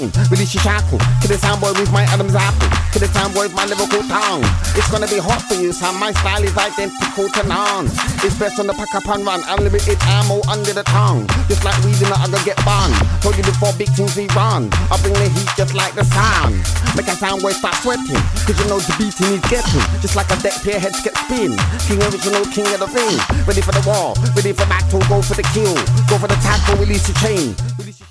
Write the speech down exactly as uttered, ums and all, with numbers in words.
pattern, release your shackle. To the sound boy with my Adam's apple. To the sound boy with my Liverpool tongue. It's gonna be hot for you, son. My style is identical to none. It's best on the pack up and run. Unlimited ammo under the tongue. Just like weeding, I'm gonna get banned. Told you before, big things we run. I bring the heat just like the sun. Make a sound boy start sweating. Cause you know the beating he's getting. Just like a deck pair heads get spin. King original, king of the ring. Ready for the war, ready for battle, go for the kill. Go for the tackle, release your chain. Release your